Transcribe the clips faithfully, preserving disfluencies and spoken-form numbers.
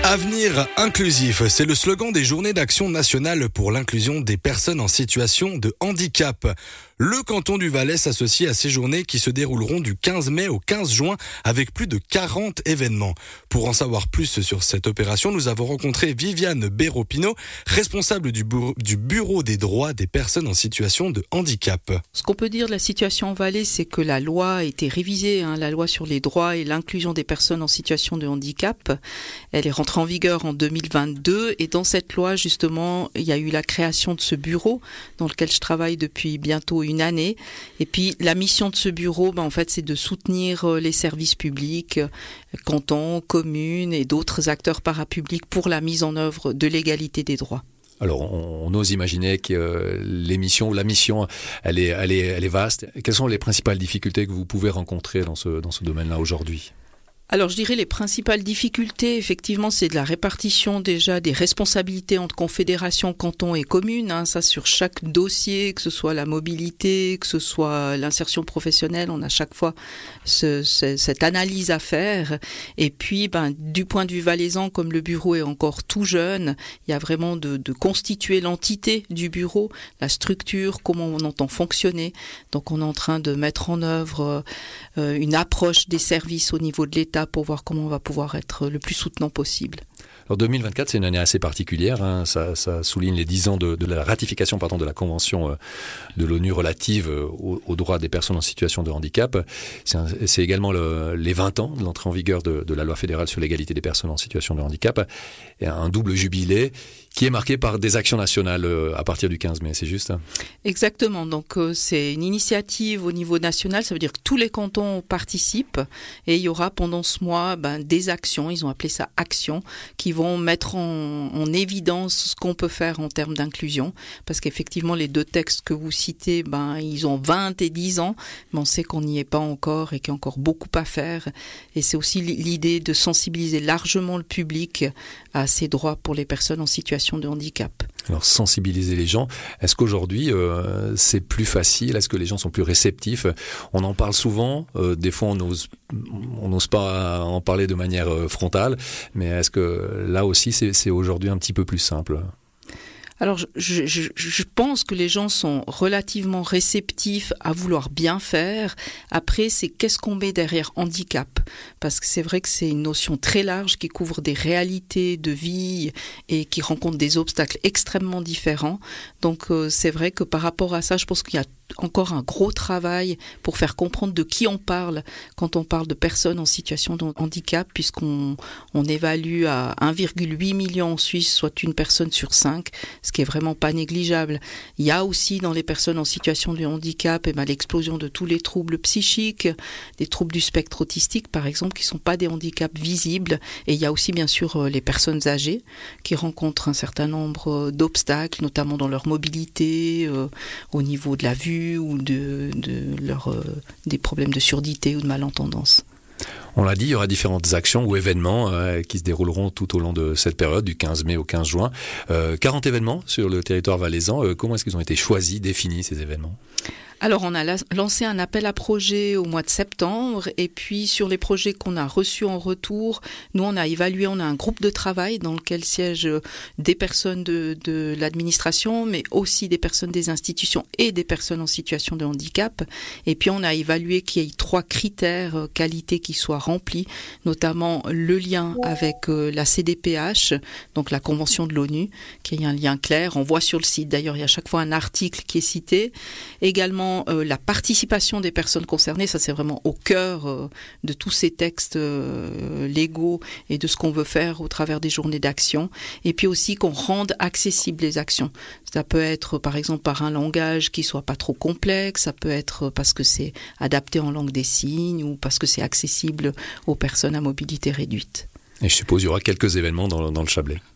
Avenir inclusif, c'est le slogan des journées d'action nationale pour l'inclusion des personnes en situation de handicap. Le canton du Valais s'associe à ces journées qui se dérouleront du quinze mai au quinze juin avec plus de quarante événements. Pour en savoir plus sur cette opération, nous avons rencontré Viviane Béraud-Pinault, responsable du bureau, du bureau des droits des personnes en situation de handicap. Ce qu'on peut dire de la situation en Valais, c'est que la loi a été révisée, hein, la loi sur les droits et l'inclusion des personnes en situation de handicap. Elle est rentrée en vigueur en deux mille vingt-deux et dans cette loi, justement, il y a eu la création de ce bureau dans lequel je travaille depuis bientôt une année. Et puis, la mission de ce bureau, ben, en fait, c'est de soutenir les services publics, cantons, communes et d'autres acteurs parapublics pour la mise en œuvre de l'égalité des droits. Alors, on, on ose imaginer que euh, l'émission ou la mission, elle est, elle est, elle est vaste. Quelles sont les principales difficultés que vous pouvez rencontrer dans ce, dans ce domaine-là aujourd'hui ? Alors je dirais les principales difficultés, effectivement, c'est de la répartition déjà des responsabilités entre confédérations, cantons et communes. Hein, ça sur chaque dossier, que ce soit la mobilité, que ce soit l'insertion professionnelle, on a chaque fois ce, ce, cette analyse à faire. Et puis, ben, du point de vue valaisan, comme le bureau est encore tout jeune, il y a vraiment de, de constituer l'entité du bureau, la structure, comment on entend fonctionner. Donc on est en train de mettre en œuvre euh, une approche des services au niveau de l'État pour voir comment on va pouvoir être le plus soutenant possible. Alors deux mille vingt-quatre, c'est une année assez particulière. Hein. Ça, ça souligne les dix ans de, de la ratification pardon, de la Convention de l'ONU relative aux, aux droits des personnes en situation de handicap. C'est, un, c'est également le, les vingt ans de l'entrée en vigueur de, de la loi fédérale sur l'égalité des personnes en situation de handicap. Et un double jubilé qui est marqué par des actions nationales à partir du quinze mai, c'est juste hein? Exactement. Donc euh, c'est une initiative au niveau national. Ça veut dire que tous les cantons participent et il y aura pendant ce mois ben, des actions. Ils ont appelé ça actions qui vont mettre en, en évidence ce qu'on peut faire en termes d'inclusion. Parce qu'effectivement, les deux textes que vous citez, ben, ils ont vingt et dix ans, mais on sait qu'on n'y est pas encore et qu'il y a encore beaucoup à faire. Et c'est aussi l'idée de sensibiliser largement le public à ces droits pour les personnes en situation de handicap. Alors, sensibiliser les gens, est-ce qu'aujourd'hui, euh, c'est plus facile ? Est-ce que les gens sont plus réceptifs ? On en parle souvent, euh, des fois on n'ose on n'ose pas en parler de manière euh, frontale, mais est-ce que là aussi, c'est, c'est aujourd'hui un petit peu plus simple ? Alors, je, je, je pense que les gens sont relativement réceptifs à vouloir bien faire. Après, c'est qu'est-ce qu'on met derrière handicap ? Parce que c'est vrai que c'est une notion très large qui couvre des réalités de vie et qui rencontre des obstacles extrêmement différents. Donc, euh, c'est vrai que par rapport à ça, je pense qu'il y a encore un gros travail pour faire comprendre de qui on parle quand on parle de personnes en situation de handicap, puisqu'on on évalue à un virgule huit million en Suisse, soit une personne sur cinq, ce qui est vraiment pas négligeable. Il y a aussi dans les personnes en situation de handicap eh ben, l'explosion de tous les troubles psychiques, des troubles du spectre autistique par exemple, qui sont pas des handicaps visibles, et il y a aussi bien sûr les personnes âgées qui rencontrent un certain nombre d'obstacles, notamment dans leur mobilité, euh, au niveau de la vue, ou de, de leur, euh, des problèmes de surdité ou de malentendance. On l'a dit, il y aura différentes actions ou événements euh, qui se dérouleront tout au long de cette période, du quinze mai au quinze juin. Euh, quarante événements sur le territoire valaisan. Euh, comment est-ce qu'ils ont été choisis, définis ces événements ? Alors, on a la- lancé un appel à projets au mois de septembre, et puis sur les projets qu'on a reçus en retour, nous on a évalué, on a un groupe de travail dans lequel siègent des personnes de, de l'administration, mais aussi des personnes des institutions et des personnes en situation de handicap. Et puis on a évalué qu'il y ait trois critères euh, qualité qui soient remplis, notamment le lien avec euh, la C D P H, donc la Convention de l'ONU, qu'il y ait un lien clair. On voit sur le site, d'ailleurs, il y a à chaque fois un article qui est cité. Également, Euh, la participation des personnes concernées, ça c'est vraiment au cœur euh, de tous ces textes euh, légaux et de ce qu'on veut faire au travers des journées d'action. Et puis aussi qu'on rende accessibles les actions. Ça peut être par exemple par un langage qui soit pas trop complexe, ça peut être parce que c'est adapté en langue des signes ou parce que c'est accessible aux personnes à mobilité réduite. Et je suppose qu'il y aura quelques événements dans, dans le Chablais.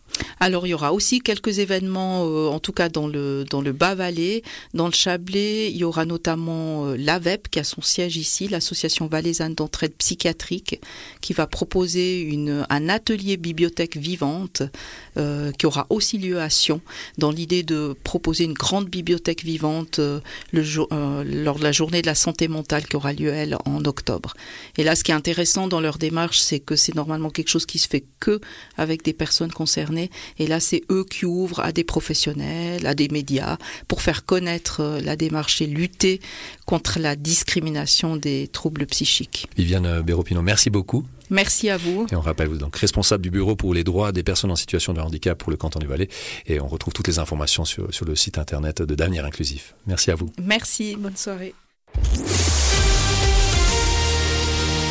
Alors il y aura aussi quelques événements, euh, en tout cas dans le dans le Bas-Valais, dans le Chablais, il y aura notamment euh, l'A V E P qui a son siège ici, l'Association valaisanne d'entraide psychiatrique, qui va proposer une un atelier bibliothèque vivante euh, qui aura aussi lieu à Sion, dans l'idée de proposer une grande bibliothèque vivante euh, le jour, euh, lors de la journée de la santé mentale qui aura lieu elle en octobre. Et là, ce qui est intéressant dans leur démarche, c'est que c'est normalement quelque chose qui se fait que avec des personnes concernées. Et là, c'est eux qui ouvrent à des professionnels, à des médias, pour faire connaître la démarche et lutter contre la discrimination des troubles psychiques. Viviane Béraud-Pineau, merci beaucoup. Merci à vous. Et on rappelle, vous êtes donc responsable du bureau pour les droits des personnes en situation de handicap pour le canton du Valais. Et on retrouve toutes les informations sur, sur le site internet de d'Avenir Inclusif. Merci à vous. Merci, bonne soirée.